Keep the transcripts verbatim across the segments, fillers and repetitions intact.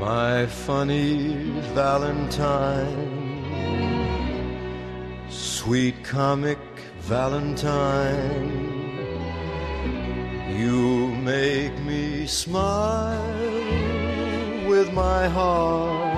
my funny Valentine, sweet comic Valentine, you make me smile with my heart.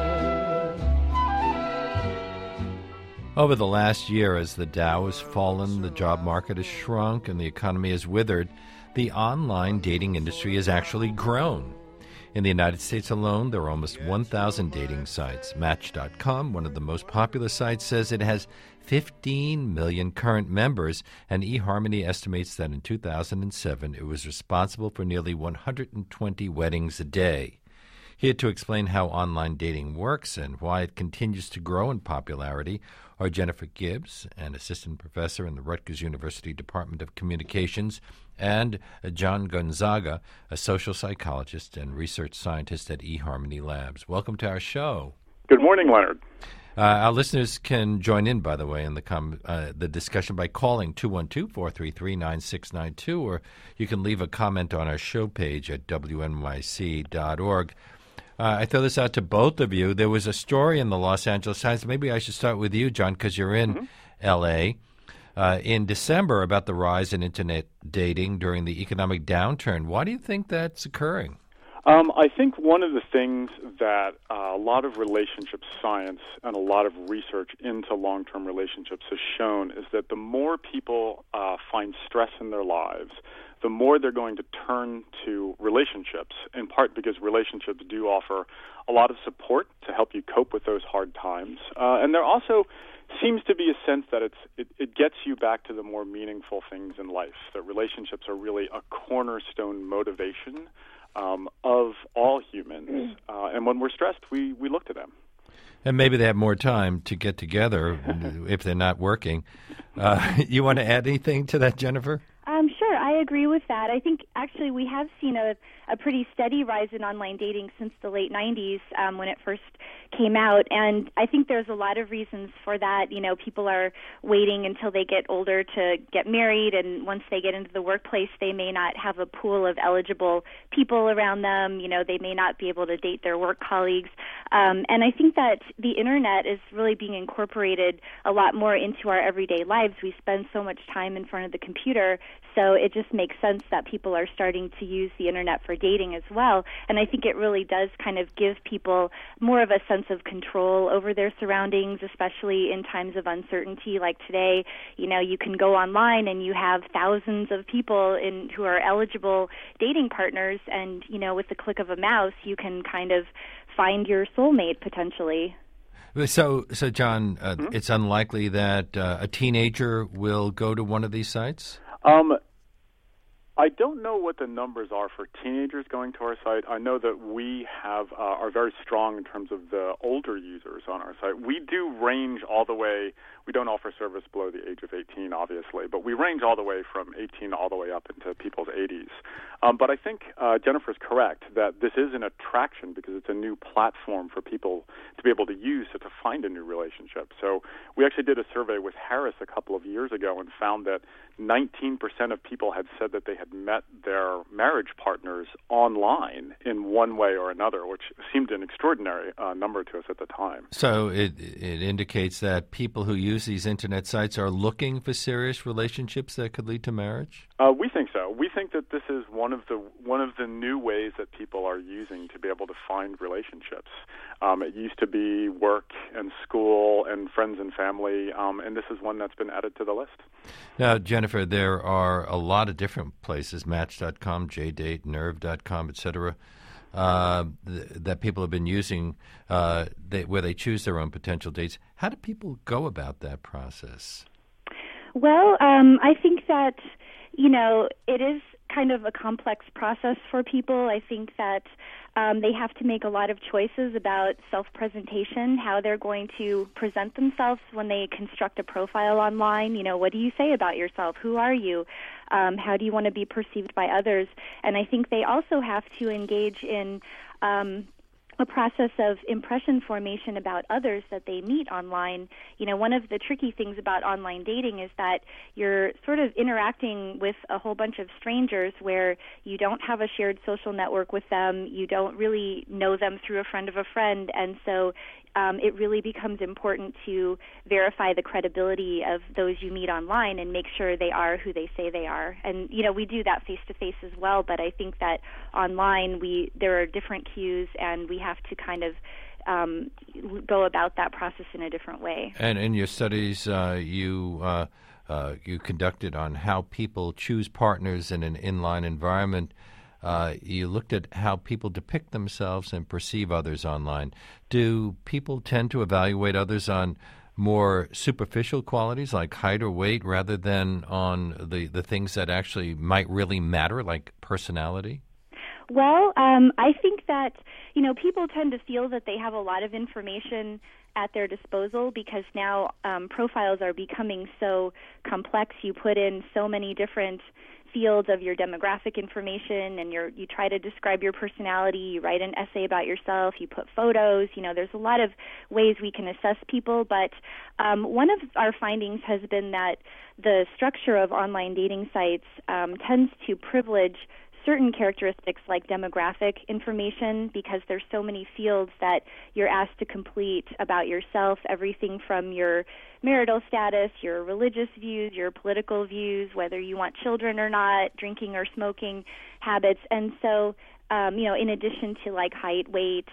Over the last year, as the Dow has fallen, the job market has shrunk, and the economy has withered, the online dating industry has actually grown. In the United States alone, there are almost one thousand dating sites. Match dot com, one of the most popular sites, says it has fifteen million current members, and eHarmony estimates that in two thousand seven it was responsible for nearly one hundred twenty weddings a day. Here to explain how online dating works and why it continues to grow in popularity are Jennifer Gibbs, an assistant professor in the Rutgers University Department of Communications, and John Gonzaga, a social psychologist and research scientist at eHarmony Labs. Welcome to our show. Good morning, Leonard. Uh, our listeners can join in, by the way, in the com- uh, the discussion by calling two one two, four three three, nine six nine two, or you can leave a comment on our show page at W N Y C dot org. Uh, I throw this out to both of you. There was a story in the Los Angeles Times. Maybe I should start with you, John, because you're in mm-hmm. L A Uh, in December about the rise in Internet dating during the economic downturn. Why do you think that's occurring? Um, I think one of the things that uh, a lot of relationship science and a lot of research into long-term relationships has shown is that the more people uh, find stress in their lives, the more they're going to turn to relationships, in part because relationships do offer a lot of support to help you cope with those hard times. Uh, and there also seems to be a sense that it's, it, it gets you back to the more meaningful things in life, that relationships are really a cornerstone motivation um, of all humans. Uh, and when we're stressed, we, we look to them. And maybe they have more time to get together if they're not working. Uh, you want to add anything to that, Jennifer? Um, sure, I agree with that. I think actually we have seen a, a pretty steady rise in online dating since the late nineties um, when it first came out, and I think there's a lot of reasons for that. You know, people are waiting until they get older to get married, and once they get into the workplace, they may not have a pool of eligible people around them. You know, they may not be able to date their work colleagues, um, and I think that the Internet is really being incorporated a lot more into our everyday lives. We spend so much time in front of the computer, so it just makes sense that people are starting to use the Internet for dating as well. And I think it really does kind of give people more of a sense of control over their surroundings, especially in times of uncertainty like today. You know, you can go online and you have thousands of people in who are eligible dating partners, and, you know, with the click of a mouse, you can kind of find your soulmate potentially. So, so John, uh, mm-hmm. it's unlikely that uh, a teenager will go to one of these sites? Um, I don't know what the numbers are for teenagers going to our site. I know that we have uh, are very strong in terms of the older users on our site. We do range all the way. We don't offer service below the age of eighteen, obviously, but we range all the way from eighteen all the way up into people's eighties. Um, but I think uh, Jennifer's correct that this is an attraction because it's a new platform for people to be able to use to, to find a new relationship. So we actually did a survey with Harris a couple of years ago and found that nineteen percent of people had said that they had met their marriage partners online in one way or another, which seemed an extraordinary uh, number to us at the time. So it it indicates that people who use these Internet sites are looking for serious relationships that could lead to marriage? Uh, we think so. We think that this is one of the one of the new ways that people are using to be able to find relationships. Um, it used to be work and school and friends and family, um, and this is one that's been added to the list. Now, Jennifer, there are a lot of different places, Match dot com, JDate, Nerve dot com, et cetera, uh, th- that people have been using uh, they, where they choose their own potential dates. How do people go about that process? Well, um, I think that, you know, it is kind of a complex process for people. I think that um, they have to make a lot of choices about self-presentation, how they're going to present themselves when they construct a profile online. You know, what do you say about yourself? Who are you? Um, how do you want to be perceived by others? And I think they also have to engage in um, a process of impression formation about others that they meet online. You know, one of the tricky things about online dating is that you're sort of interacting with a whole bunch of strangers where you don't have a shared social network with them, you don't really know them through a friend of a friend, and so Um, it really becomes important to verify the credibility of those you meet online and make sure they are who they say they are. And, you know, we do that face-to-face as well, but I think that online we there are different cues, and we have to kind of um, go about that process in a different way. And in your studies, uh, you uh, uh, you conducted on how people choose partners in an inline environment. Uh, you looked at how people depict themselves and perceive others online. Do people tend to evaluate others on more superficial qualities like height or weight rather than on the, the things that actually might really matter, like personality? Well, um, I think that, you know, people tend to feel that they have a lot of information at their disposal because now um, profiles are becoming so complex. You put in so many different fields of your demographic information, and you're, you try to describe your personality, you write an essay about yourself, you put photos, you know, there's a lot of ways we can assess people, but um, one of our findings has been that the structure of online dating sites um, tends to privilege certain characteristics like demographic information because there's so many fields that you're asked to complete about yourself, everything from your marital status, your religious views, your political views, whether you want children or not, drinking or smoking habits. And so, um, you know, in addition to like height, weight,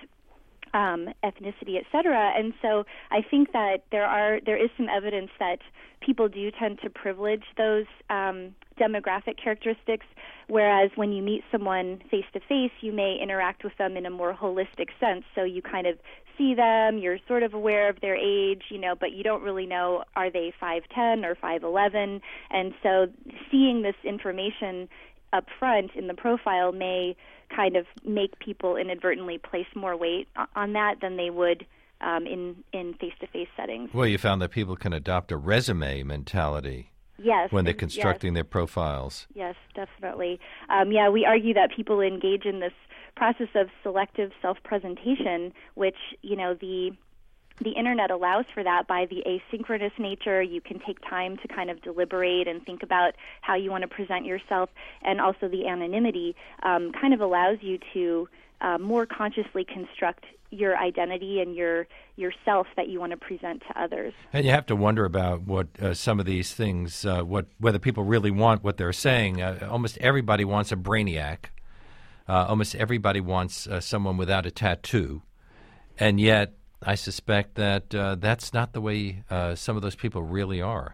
um, ethnicity, et cetera. And so I think that there are there is some evidence that people do tend to privilege those um, demographic characteristics, whereas when you meet someone face-to-face, you may interact with them in a more holistic sense. So you kind of see them, you're sort of aware of their age, you know, but you don't really know, are they five ten or five eleven? And so seeing this information up front in the profile may kind of make people inadvertently place more weight on that than they would um, in, in face-to-face settings. Well, you found that people can adopt a resume mentality. Yes. When they're constructing yes. their profiles. Yes, definitely. Um, yeah, we argue that people engage in this process of selective self-presentation, which, you know, the the internet allows for that by the asynchronous nature. You can take time to kind of deliberate and think about how you want to present yourself, and also the anonymity um, kind of allows you to uh, more consciously construct your identity and your yourself that you want to present to others. And you have to wonder about what uh, some of these things, uh, what whether people really want what they're saying. Uh, almost everybody wants a brainiac. Uh, almost everybody wants uh, someone without a tattoo. And yet I suspect that uh, that's not the way uh, some of those people really are.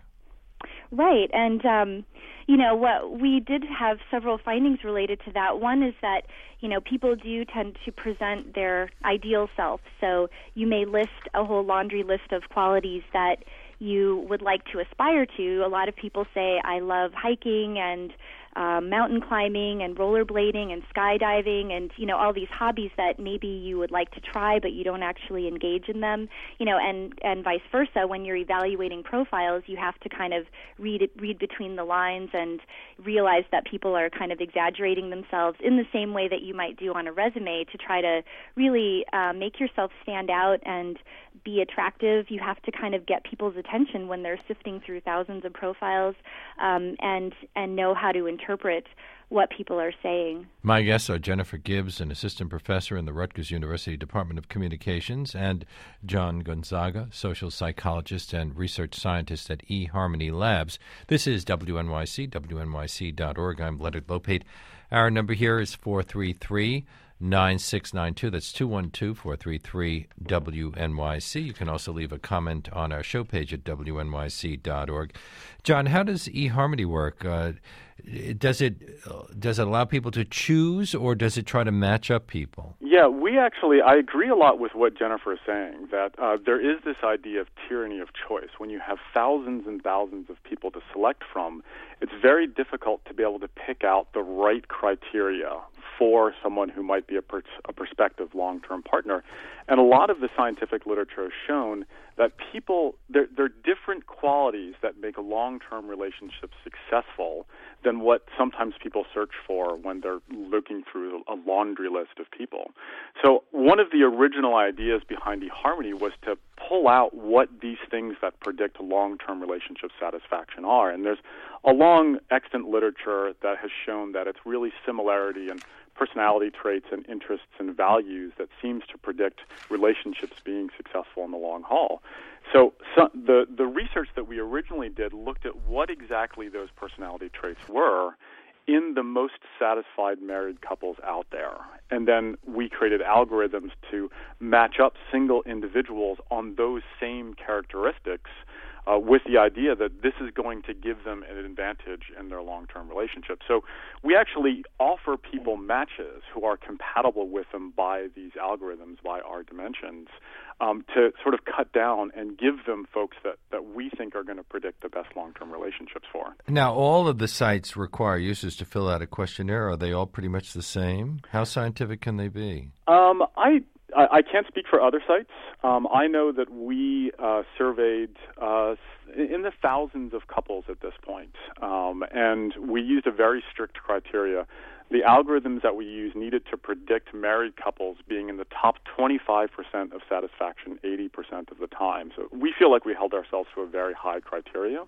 Right. And, um, you know, what we did have several findings related to that. One is that, you know, people do tend to present their ideal self. So you may list a whole laundry list of qualities that you would like to aspire to. A lot of people say, I love hiking and um, mountain climbing and rollerblading and skydiving and, you know, all these hobbies that maybe you would like to try, but you don't actually engage in them, you know, and, and vice versa. When you're evaluating profiles, you have to kind of read read between the lines and realize that people are kind of exaggerating themselves in the same way that you might do on a resume to try to really uh, make yourself stand out and be attractive. You have to kind of get people's attention when they're sifting through thousands of profiles um, and and know how to interpret what people are saying. My guests are Jennifer Gibbs, an assistant professor in the Rutgers University Department of Communications, and John Gonzaga, social psychologist and research scientist at eHarmony Labs. This is W N Y C, W N Y C dot org. I'm Leonard Lopate. Our number here is four three three, nine six nine two. That's two one two, four three three, W N Y C. You can also leave a comment on our show page at W N Y C dot org. John, how does eHarmony work? Uh, does it does it allow people to choose, or does it try to match up people? Yeah, we actually, I agree a lot with what Jennifer is saying, that uh, there is this idea of tyranny of choice. When you have thousands and thousands of people to select from, it's very difficult to be able to pick out the right criteria for someone who might be a, per- a prospective long-term partner. And a lot of the scientific literature has shown that people, there, there are different qualities that make a long-term relationship successful than what sometimes people search for when they're looking through a laundry list of people. So one of the original ideas behind eHarmony was to pull out what these things that predict long-term relationship satisfaction are. And there's a long extant literature that has shown that it's really similarity and personality traits and interests and values that seems to predict relationships being successful in the long haul. So, so the, the research that we originally did looked at what exactly those personality traits were in the most satisfied married couples out there. And then we created algorithms to match up single individuals on those same characteristics uh, with the idea that this is going to give them an advantage in their long-term relationship. So we actually offer people matches who are compatible with them by these algorithms, by our dimensions, um, to sort of cut down and give them folks that, that we think are going to predict the best long-term relationships for. Now, all of the sites require users to fill out a questionnaire. Are they all pretty much the same? How scientific can they be? Um, I I can't speak for other sites. Um, I know that we uh, surveyed uh, in the thousands of couples at this point, um, and we used a very strict criteria. The algorithms that we used needed to predict married couples being in the top twenty-five percent of satisfaction eighty percent of the time. So we feel like we held ourselves to a very high criteria.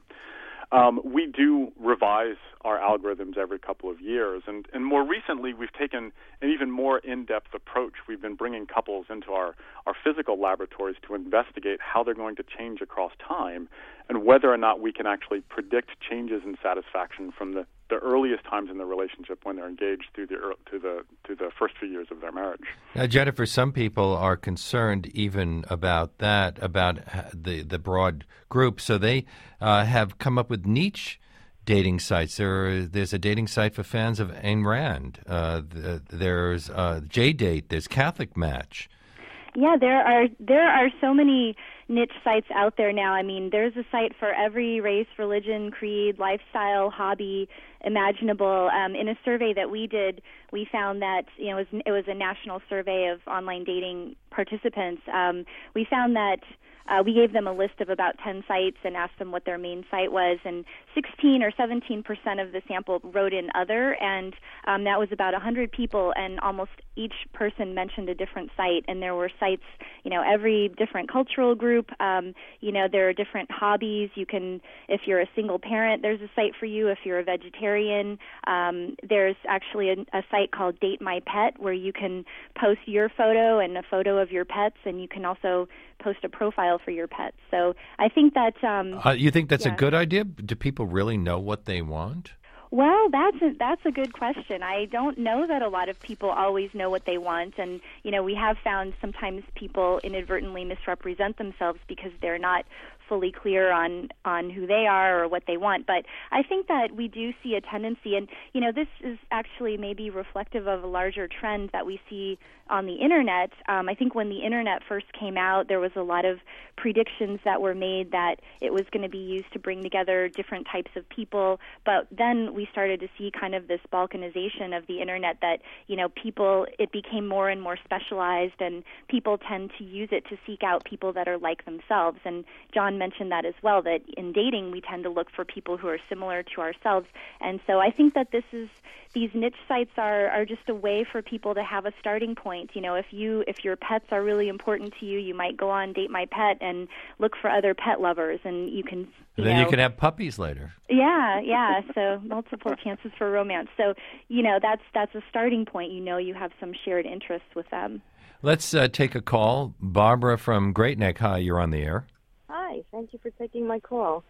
Um, we do revise our algorithms every couple of years, and, and more recently we've taken an even more in-depth approach. We've been bringing couples into our, our physical laboratories to investigate how they're going to change across time and whether or not we can actually predict changes in satisfaction from the, the earliest times in the relationship when they're engaged through the to the to the first few years of their marriage. Now, Jennifer, some people are concerned even about that, about the the broad group. So they uh, have come up with niche dating sites. There, there's a dating site for fans of Ayn Rand. Uh, there's uh, J-Date. There's Catholic Match. Yeah, there are there are so many niche sites out there now. I mean, there's a site for every race, religion, creed, lifestyle, hobby imaginable. Um, in a survey that we did, we found that, you know, it was, it was a national survey of online dating participants. Um, we found that Uh, we gave them a list of about ten sites and asked them what their main site was, and sixteen or seventeen percent of the sample wrote in other, and um, that was about one hundred people, and almost each person mentioned a different site, and there were sites, you know, every different cultural group. Um, you know, there are different hobbies. You can, if you're a single parent, there's a site for you. If you're a vegetarian, um, there's actually a, a site called Date My Pet where you can post your photo and a photo of your pets, and you can also post a profile for your pets. So I think that... Um, uh, you think that's yeah. a good idea? Do people really know what they want? Well, that's a, that's a good question. I don't know that a lot of people always know what they want, and you know, we have found sometimes people inadvertently misrepresent themselves because they're not fully clear on on who they are or what they want. But I think that we do see a tendency, and you know, this is actually maybe reflective of a larger trend that we see on the internet. Um, I think when the internet first came out, there was a lot of predictions that were made that it was going to be used to bring together different types of people. But then we started to see kind of this balkanization of the internet, that, you know, people, it became more and more specialized, and people tend to use it to seek out people that are like themselves. And John mentioned that as well, that in dating we tend to look for people who are similar to ourselves. And so I think that this is, these niche sites are, are just a way for people to have a starting point. You know, if you if your pets are really important to you, you might go on Date My Pet and look for other pet lovers, and you can. You and then know, you can have puppies later. Yeah, yeah. So multiple chances for romance. So you know, that's that's a starting point. You know, you have some shared interests with them. Let's uh, take a call. Barbara from Great Neck. Hi, you're on the air. Hi, thank you for taking my call.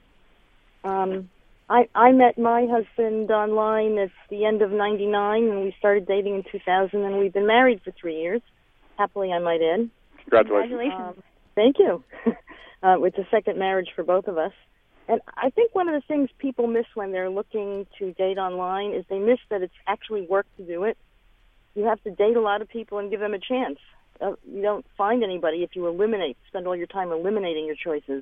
Um, I, I met my husband online at the end of ninety-nine, and we started dating in two thousand, and we've been married for three years. Happily, I might add. Congratulations. Congratulations. Um, thank you. uh, it's a second marriage for both of us. And I think one of the things people miss when they're looking to date online is they miss that it's actually work to do it. You have to date a lot of people and give them a chance. Uh, you don't find anybody if you eliminate, spend all your time eliminating your choices.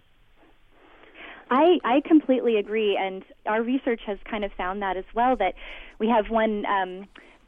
I, I completely agree, and our research has kind of found that as well, that we have one um,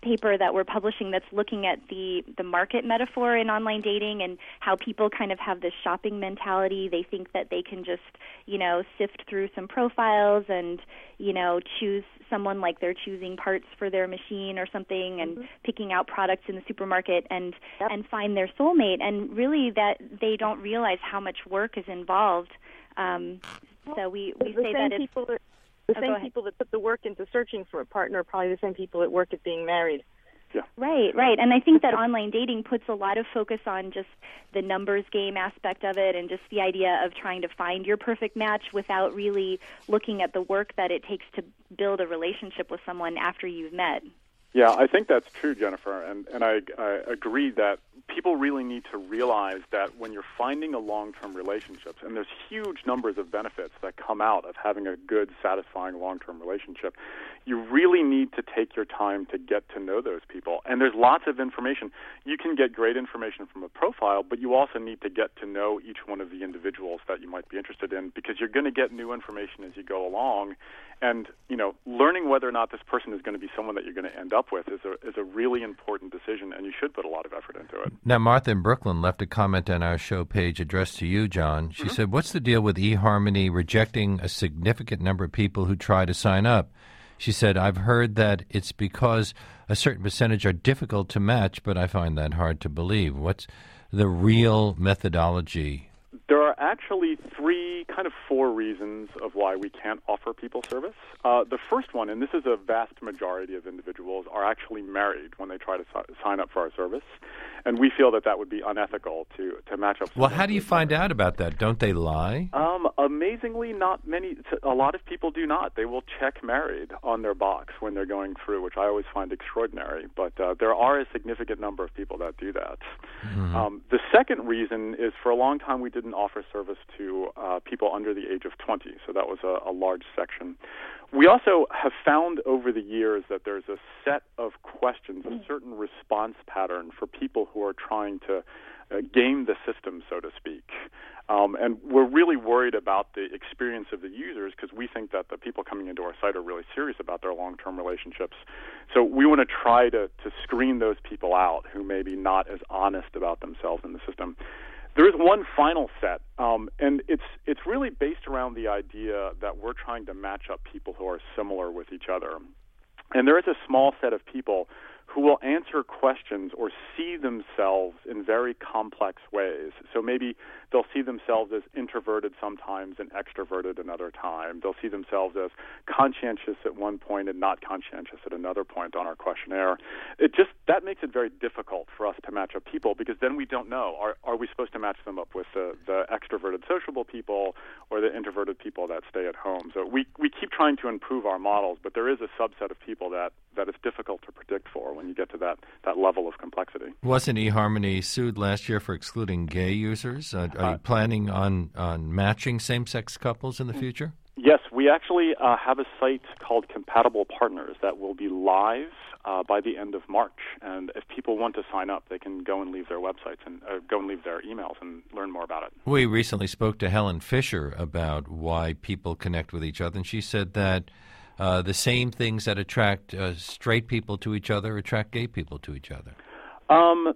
paper that we're publishing that's looking at the, the market metaphor in online dating and how people kind of have this shopping mentality. They think that they can just, you know, sift through some profiles and, you know, choose someone like they're choosing parts for their machine or something and mm-hmm. picking out products in the supermarket and, yep. and find their soulmate. And really that they don't realize how much work is involved. Um, so we, we the say same that it's... People that, the oh, same people that put the work into searching for a partner are probably the same people that work at being married. Yeah. Right, right. And I think that online dating puts a lot of focus on just the numbers game aspect of it and just the idea of trying to find your perfect match without really looking at the work that it takes to build a relationship with someone after you've met. Yeah, I think that's true, Jennifer, and, and I, I agree that people really need to realize that when you're finding a long-term relationship, and there's huge numbers of benefits that come out of having a good, satisfying long-term relationship, you really need to take your time to get to know those people. And there's lots of information. You can get great information from a profile, but you also need to get to know each one of the individuals that you might be interested in because you're going to get new information as you go along. And, you know, learning whether or not this person is going to be someone that you're going to end up with is a is a really important decision, and you should put a lot of effort into it. Now, Martha in Brooklyn left a comment on our show page addressed to you, John. She mm-hmm. said, what's the deal with eHarmony rejecting a significant number of people who try to sign up? She said, I've heard that it's because a certain percentage are difficult to match, but I find that hard to believe. What's the real methodology? There are actually three, kind of four reasons of why we can't offer people service. Uh, the first one, and this is a vast majority of individuals, are actually married when they try to si- sign up for our service. And we feel that that would be unethical to, to match up. Well, how do you find out about that? Don't they lie? Um, amazingly, not many. A lot of people do not. They will check married on their box when they're going through, which I always find extraordinary. But uh, there are a significant number of people that do that. Mm-hmm. Um, the second reason is for a long time we didn't offer service to uh, people under the age of twenty. So that was a, a large section. We also have found over the years that there's a set of questions, a certain response pattern for people who are trying to uh, game the system, so to speak. Um, and we're really worried about the experience of the users because we think that the people coming into our site are really serious about their long-term relationships. So we want to try to, to screen those people out who may be not as honest about themselves in the system. There is one final set, um, and it's it's really based around the idea that we're trying to match up people who are similar with each other. And there is a small set of people who will answer questions or see themselves in very complex ways. So maybe they'll see themselves as introverted sometimes and extroverted another time. They'll see themselves as conscientious at one point and not conscientious at another point on our questionnaire. It just that makes it very difficult for us to match up people because then we don't know, are are we supposed to match them up with the, the extroverted sociable people or the introverted people that stay at home? So we, we keep trying to improve our models, but there is a subset of people that, that is difficult to predict for when you get to that, that level of complexity. Wasn't eHarmony sued last year for excluding gay users? Uh, are you planning on, on matching same-sex couples in the future? Yes, we actually uh, have a site called Compatible Partners that will be live uh, by the end of March. And if people want to sign up, they can go and leave their websites and uh, go and leave their emails and learn more about it. We recently spoke to Helen Fisher about why people connect with each other, and she said that uh, the same things that attract uh, straight people to each other attract gay people to each other. Um,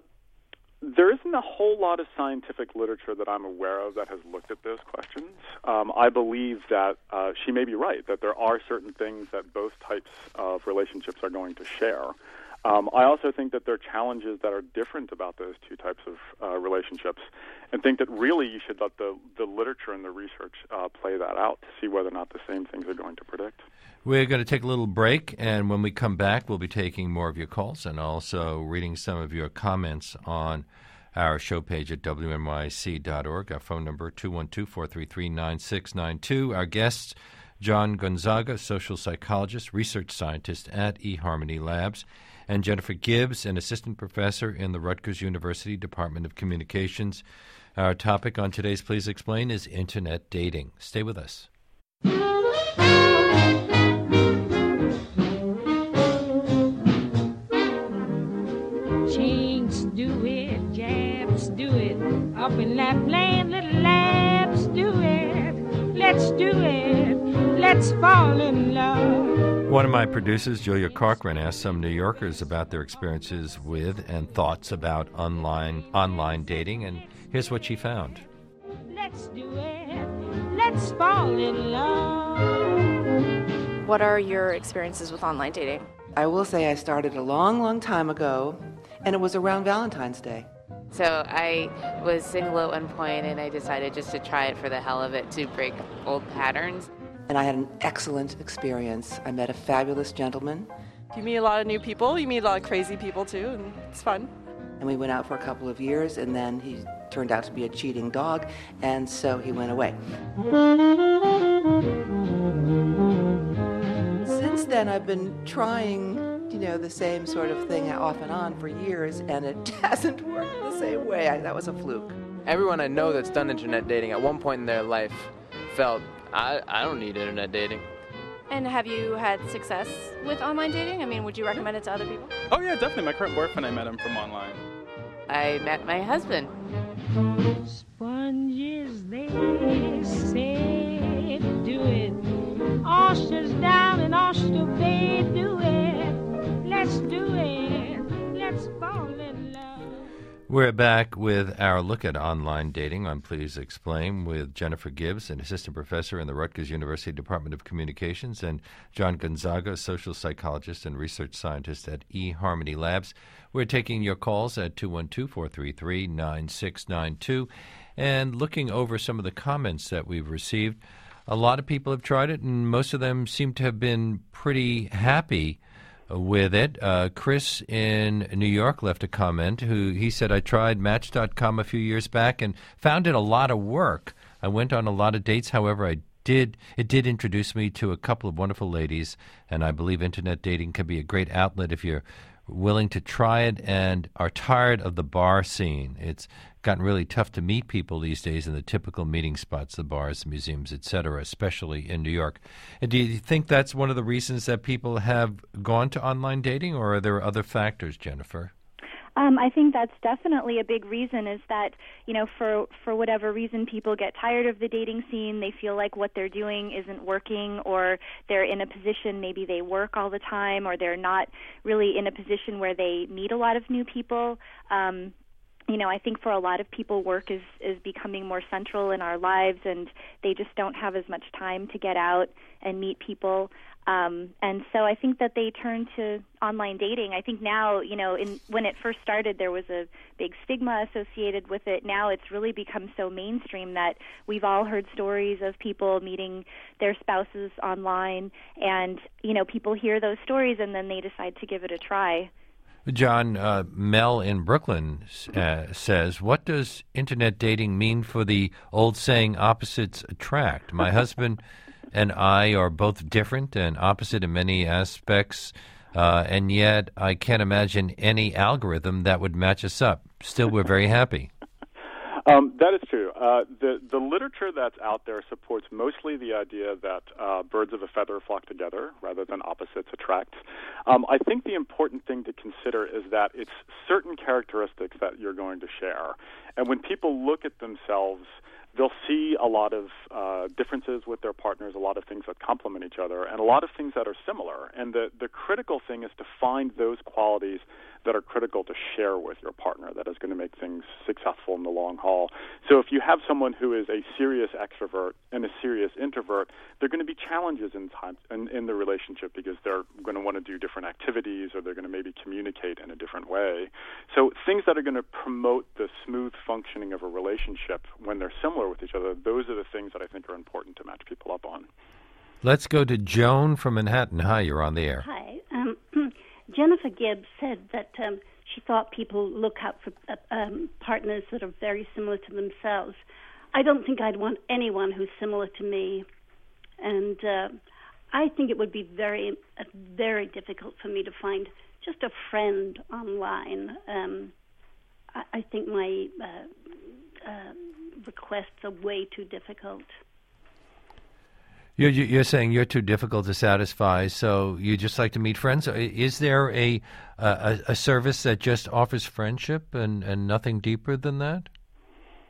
there isn't a whole lot of scientific literature that I'm aware of that has looked at those questions. Um, I believe that uh, she may be right, that there are certain things that both types of relationships are going to share. Um, I also think that there are challenges that are different about those two types of uh, relationships and think that really you should let the, the literature and the research uh, play that out to see whether or not the same things are going to predict. We're going to take a little break, and when we come back, we'll be taking more of your calls and also reading some of your comments on our show page at W N Y C dot org. Our phone number, two one two, four three three, nine six nine two. Our guests, John Gonzaga, social psychologist, research scientist at eHarmony Labs, and Jennifer Gibbs, an assistant professor in the Rutgers University Department of Communications. Our topic on today's Please Explain is Internet dating. Stay with us. Chinks do it, jabs do it, up in that plain little labs do it. Let's do it, let's fall in love. One of my producers, Julia Corcoran, asked some New Yorkers about their experiences with and thoughts about online online dating, and here's what she found. Let's do it. Let's fall in love. What are your experiences with online dating? I will say I started a long, long time ago, and it was around Valentine's Day. So I was single at one point, and I decided just to try it for the hell of it to break old patterns. And I had an excellent experience. I met a fabulous gentleman. You meet a lot of new people. You meet a lot of crazy people, too, and it's fun. And we went out for a couple of years, and then he turned out to be a cheating dog, and so he went away. Since then, I've been trying, you know, the same sort of thing off and on for years, and it hasn't worked the same way. I, that was a fluke. Everyone I know that's done internet dating at one point in their life felt, I, I don't need internet dating. And have you had success with online dating? I mean, would you recommend it to other people? Oh, yeah, definitely. My current boyfriend, I met him from online. I met my husband. Sponges, they say, do it. Oysters down in Oyster Bay, do it. Let's do it. Let's fall in love. We're back with our look at online dating on Please Explain with Jennifer Gibbs, an assistant professor in the Rutgers University Department of Communications, and John Gonzaga, a social psychologist and research scientist at eHarmony Labs. We're taking your calls at two one two, four three three, nine six nine two and looking over some of the comments that we've received. A lot of people have tried it, and most of them seem to have been pretty happy with it. Uh, Chris in New York left a comment. Who he said, I tried Match dot com a few years back and found it a lot of work. I went on a lot of dates. However, I did it did introduce me to a couple of wonderful ladies, and I believe internet dating can be a great outlet if you're willing to try it and are tired of the bar scene. It's gotten really tough to meet people these days in the typical meeting spots, the bars, museums, et cetera, especially in New York. And do you think that's one of the reasons that people have gone to online dating, or are there other factors, Jennifer? Um, I think that's definitely a big reason, is that, you know, for for whatever reason, people get tired of the dating scene. They feel like what they're doing isn't working, or they're in a position, maybe they work all the time, or they're not really in a position where they meet a lot of new people. Um, you know, I think for a lot of people, work is, is becoming more central in our lives, and they just don't have as much time to get out and meet people. Um, and so I think that they turn to online dating. I think now, you know, in, when it first started, there was a big stigma associated with it. Now it's really become so mainstream that we've all heard stories of people meeting their spouses online, and, you know, people hear those stories and then they decide to give it a try. John, uh, Mel in Brooklyn uh, says, what does internet dating mean for the old saying, opposites attract? My husband and I are both different and opposite in many aspects, uh, and yet I can't imagine any algorithm that would match us up. Still, we're very happy. Um, that is true. Uh, the the literature that's out there supports mostly the idea that uh, birds of a feather flock together rather than opposites attract. Um, I think the important thing to consider is that it's certain characteristics that you're going to share. And when people look at themselves, they'll see a lot of uh, differences with their partners, a lot of things that complement each other, and a lot of things that are similar. And the, the critical thing is to find those qualities that are critical to share with your partner that is going to make things successful in the long haul. So if you have someone who is a serious extrovert and a serious introvert, there are going to be challenges in time in, in the relationship because they're going to want to do different activities, or they're going to maybe communicate in a different way. So things that are going to promote the smooth functioning of a relationship when they're similar with each other, those are the things that I think are important to match people up on. Let's go to Joan from Manhattan. Hi, you're on the air. Hi. Um, Jennifer Gibbs said that um, she thought people look out for uh, um, partners that are very similar to themselves. I don't think I'd want anyone who's similar to me. And uh, I think it would be very, uh, very difficult for me to find just a friend online. Um, I, I think my uh, uh, requests are way too difficult. You're, you're saying you're too difficult to satisfy, so you just like to meet friends? Is there a a, a service that just offers friendship and, and nothing deeper than that?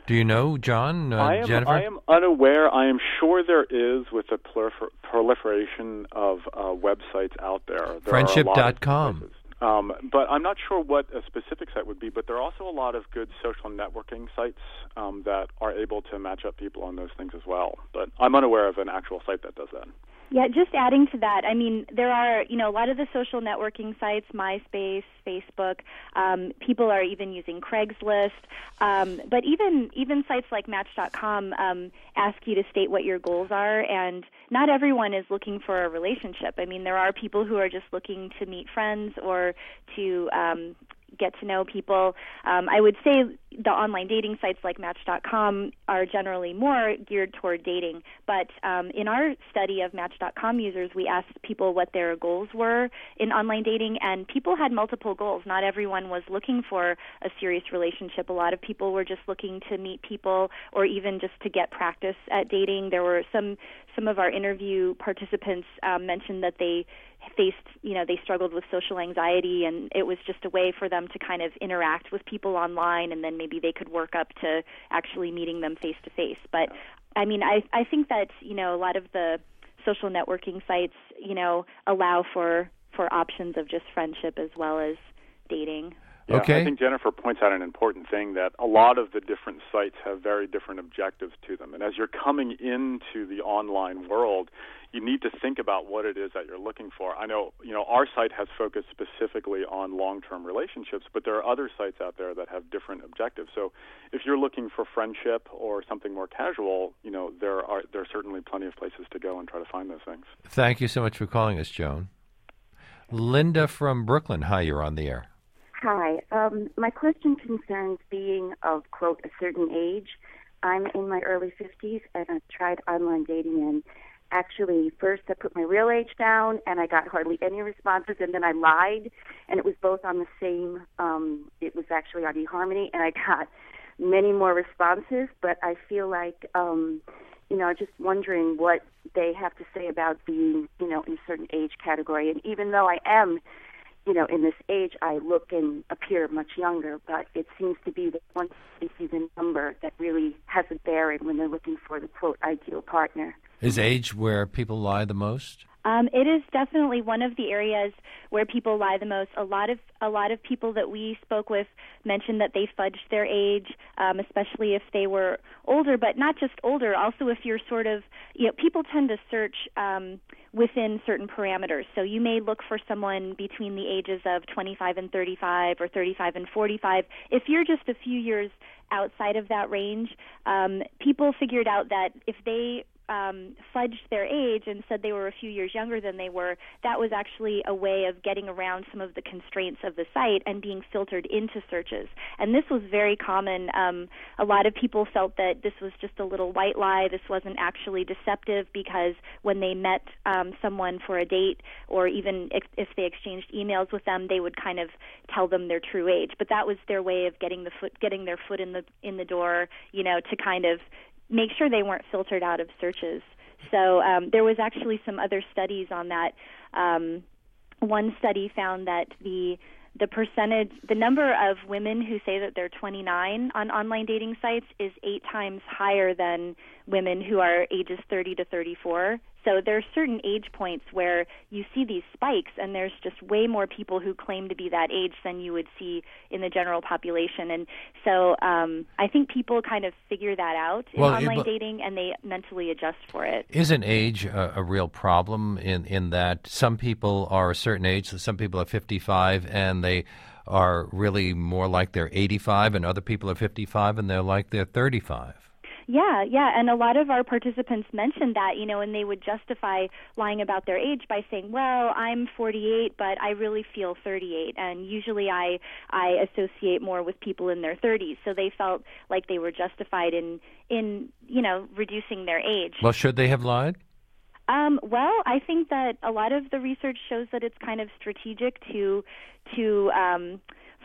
Do you know, John, uh, I am, Jennifer? I am unaware. I am sure there is with the prolifer- proliferation of uh, websites out there. there Friendship dot com. Um, but I'm not sure what a specific site would be, but there are also a lot of good social networking sites um, that are able to match up people on those things as well. But I'm unaware of an actual site that does that. Yeah, just adding to that, I mean, there are, you know, a lot of the social networking sites, MySpace, Facebook, um, people are even using Craigslist, um, but even even sites like Match dot com um, ask you to state what your goals are, and not everyone is looking for a relationship. I mean, there are people who are just looking to meet friends or to um, get to know people. Um, I would say the online dating sites like Match dot com are generally more geared toward dating. But um, in our study of Match dot com users, we asked people what their goals were in online dating, and people had multiple goals. Not everyone was looking for a serious relationship. A lot of people were just looking to meet people or even just to get practice at dating. There were some some of our interview participants um, mentioned that they faced, you know, they struggled with social anxiety, and it was just a way for them to kind of interact with people online, and then maybe they could work up to actually meeting them face to face. But I mean, I I think that, you know, a lot of the social networking sites, you know, allow for for options of just friendship as well as dating. Yeah, okay. I think Jennifer points out an important thing, that a lot of the different sites have very different objectives to them. And as you're coming into the online world, you need to think about what it is that you're looking for. I know, you know, our site has focused specifically on long-term relationships, but there are other sites out there that have different objectives. So if you're looking for friendship or something more casual, you know, there are there are certainly plenty of places to go and try to find those things. Thank you so much for calling us, Joan. Linda from Brooklyn. Hi, you're on the air. Hi. Um, my question concerns being of, quote, a certain age. I'm in my early fifties, and I've tried online dating, and actually, first I put my real age down, and I got hardly any responses, and then I lied, and it was both on the same, um, it was actually on eHarmony, and I got many more responses, but I feel like, um, you know, just wondering what they have to say about being, you know, in a certain age category. And even though I am, you know, in this age, I look and appear much younger, but it seems to be the one the number that really has a bearing when they're looking for the, quote, ideal partner. Is age where people lie the most? Um, it is definitely one of the areas where people lie the most. A lot of a lot of people that we spoke with mentioned that they fudged their age, um, especially if they were older, but not just older. Also, if you're sort of, you know, people tend to search um, within certain parameters. So you may look for someone between the ages of twenty-five and thirty-five or thirty-five and forty-five. If you're just a few years outside of that range, um, people figured out that if they Um, fudged their age and said they were a few years younger than they were, that was actually a way of getting around some of the constraints of the site and being filtered into searches. And this was very common. Um, a lot of people felt that this was just a little white lie. This wasn't actually deceptive, because when they met um, someone for a date, or even ex- if they exchanged emails with them, they would kind of tell them their true age. But that was their way of getting the foot, getting their foot in the in the door, you know, to kind of make sure they weren't filtered out of searches. So um, there was actually some other studies on that. Um, one study found that the the percentage, the number of women who say that they're twenty-nine on online dating sites is eight times higher than women who are ages thirty to thirty-four. So there are certain age points where you see these spikes, and there's just way more people who claim to be that age than you would see in the general population. And so um, I think people kind of figure that out in well, online it, dating, and they mentally adjust for it. Isn't age a, a real problem in, in that some people are a certain age, so some people are fifty-five, and they are really more like they're eighty-five, and other people are fifty-five, and they're like they're thirty-five? Yeah, yeah, and a lot of our participants mentioned that, you know, and they would justify lying about their age by saying, well, I'm forty-eight, but I really feel thirty-eight, and usually I I associate more with people in their thirties, so they felt like they were justified in, in you know, reducing their age. Well, should they have lied? Um, well, I think that a lot of the research shows that it's kind of strategic to to um,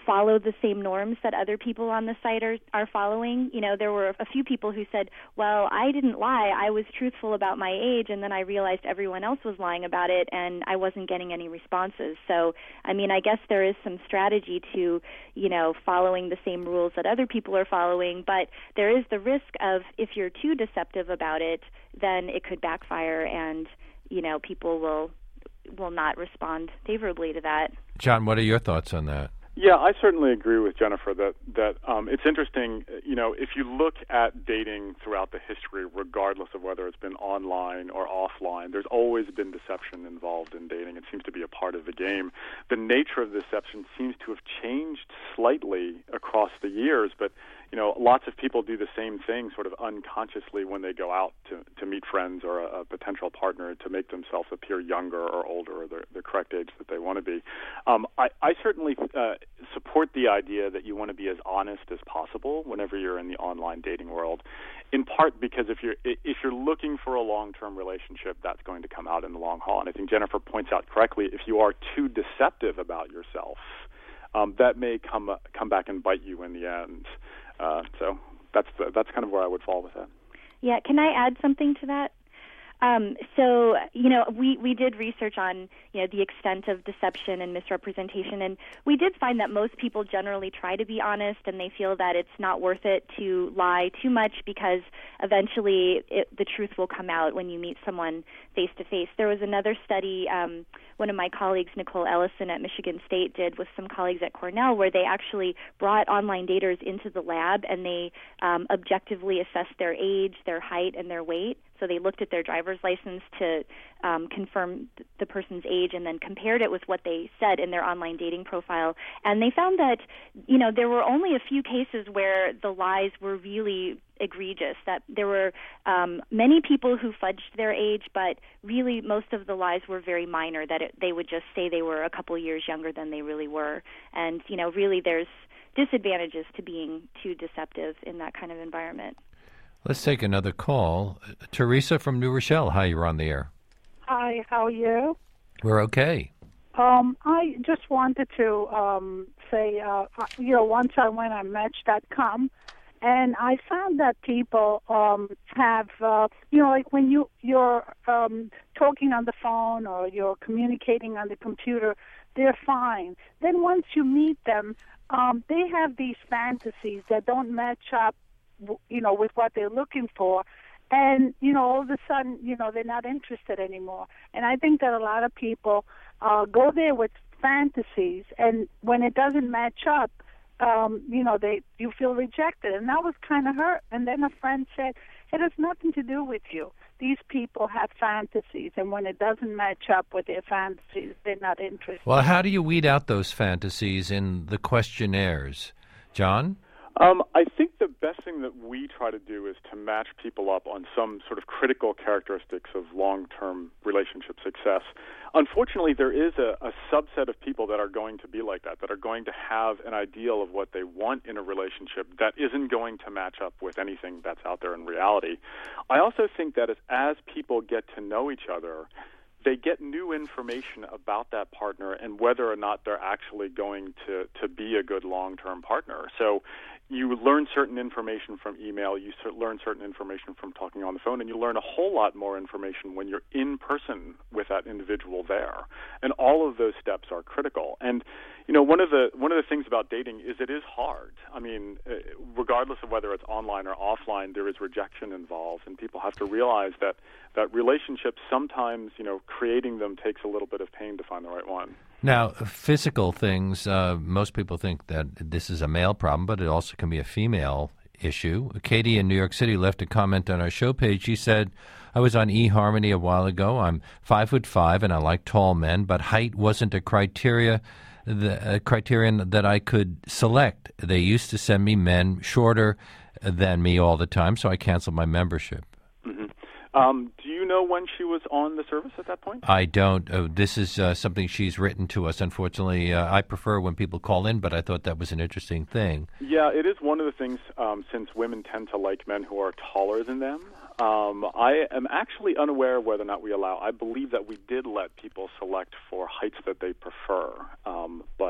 follow the same norms that other people on the site are, are following. You know, there were a few people who said, well, I didn't lie. I was truthful about my age, and then I realized everyone else was lying about it, and I wasn't getting any responses. So, I mean, I guess there is some strategy to, you know, following the same rules that other people are following, but there is the risk of if you're too deceptive about it, then it could backfire, and, you know, people will will not respond favorably to that. John, what are your thoughts on that? Yeah, I certainly agree with Jennifer that that um, it's interesting. You know, if you look at dating throughout the history, regardless of whether it's been online or offline, there's always been deception involved in dating. It seems to be a part of the game. The nature of deception seems to have changed slightly across the years, but you know, lots of people do the same thing sort of unconsciously when they go out to, to meet friends or a, a potential partner to make themselves appear younger or older or the, the correct age that they want to be. Um, I, I certainly uh, support the idea that you want to be as honest as possible whenever you're in the online dating world, in part because if you're, if you're looking for a long-term relationship, that's going to come out in the long haul. And I think Jennifer points out correctly, if you are too deceptive about yourself, um, that may come, uh, come back and bite you in the end. Uh, so that's the, that's kind of where I would fall with that. Yeah, can I add something to that? Um, so, you know, we, we did research on, you know, the extent of deception and misrepresentation, and we did find that most people generally try to be honest, and they feel that it's not worth it to lie too much because eventually it, the truth will come out when you meet someone face-to-face. There was another study um, one of my colleagues, Nicole Ellison at Michigan State, did with some colleagues at Cornell, where they actually brought online daters into the lab, and they um, objectively assessed their age, their height, and their weight. So they looked at their driver's license to um, confirm the person's age and then compared it with what they said in their online dating profile. And they found that, you know, there were only a few cases where the lies were really egregious, that there were um, many people who fudged their age, but really most of the lies were very minor, that it, they would just say they were a couple years younger than they really were. And, you know, really there's disadvantages to being too deceptive in that kind of environment. Let's take another call. Teresa from New Rochelle. Hi, you're on the air. Hi, how are you? We're okay. Um, I just wanted to um, say, uh, you know, once I went on Match dot com, and I found that people um, have, uh, you know, like when you, you're um, talking on the phone or you're communicating on the computer, they're fine. Then once you meet them, um, they have these fantasies that don't match up, you know, with what they're looking for. And, you know, all of a sudden, you know, they're not interested anymore. And I think that a lot of people uh, go there with fantasies, and when it doesn't match up, um, you know, they you feel rejected. And that was kind of hurt. And then a friend said, it has nothing to do with you. These people have fantasies, and when it doesn't match up with their fantasies, they're not interested. Well, how do you weed out those fantasies in the questionnaires? John? Um, I think the best thing that we try to do is to match people up on some sort of critical characteristics of long-term relationship success. Unfortunately, there is a, a subset of people that are going to be like that, that are going to have an ideal of what they want in a relationship that isn't going to match up with anything that's out there in reality. I also think that as, as people get to know each other, they get new information about that partner and whether or not they're actually going to, to be a good long-term partner. So you learn certain information from email, you learn certain information from talking on the phone, and you learn a whole lot more information when you're in person with that individual there. And all of those steps are critical. And, you know, one of the one of the things about dating is it is hard. I mean, regardless of whether it's online or offline, there is rejection involved, and people have to realize that, that relationships sometimes, you know, creating them takes a little bit of pain to find the right one. Now, physical things, uh, most people think that this is a male problem, but it also can be a female issue. Katie in New York City left a comment on our show page. She said, I was on eHarmony a while ago. I'm five foot five and I like tall men, but height wasn't a criteria, the a criterion that I could select. They used to send me men shorter than me all the time, so I canceled my membership. Mm-hmm. Um, do you know when she was on the service at that point? I don't. Uh, this is uh, something she's written to us. Unfortunately, uh, I prefer when people call in, but I thought that was an interesting thing. Yeah, it is one of the things, um, since women tend to like men who are taller than them. Um, I am actually unaware of whether or not we allow. I believe that we did let people select for heights that they prefer, um, but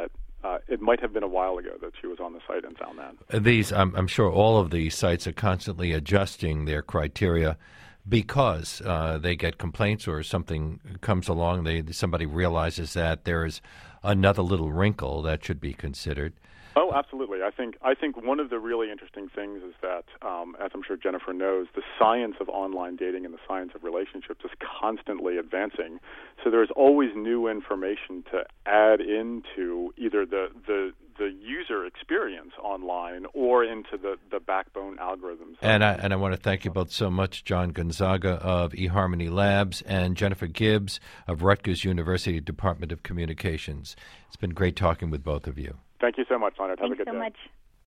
uh, it might have been a while ago that she was on the site and found that. These, I'm, I'm sure all of these sites are constantly adjusting their criteria because uh, they get complaints or something comes along, they somebody realizes that there is another little wrinkle that should be considered. Oh, absolutely. I think I think one of the really interesting things is that, um, as I'm sure Jennifer knows, the science of online dating and the science of relationships is constantly advancing. So there's always new information to add into either the the, the user experience online or into the, the backbone algorithms. And I, and I want to thank you both so much, John Gonzaga of eHarmony Labs and Jennifer Gibbs of Rutgers University Department of Communications. It's been great talking with both of you. Thank you so much, Leonard. Have Thanks a good so day. much.